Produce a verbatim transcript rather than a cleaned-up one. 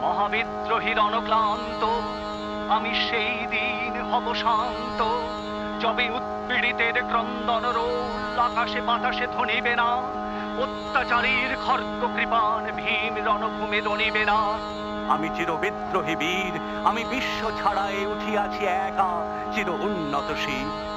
মহাবিদ্রোহীর অনক্লান্ত আমি সেই দিন হব শান্ত, যবে উৎপীড়িতের ক্রন্দন রোল আকাশে বাতাসে ধ্বনিবে না, অত্যাচারীর খর্গ কৃপান ভীম রণভূমে দনিবে না। আমি চির বিদ্রোহী বীর, আমি বিশ্ব ছাড়াই উঠিয়াছি একা চির উন্নত শীর।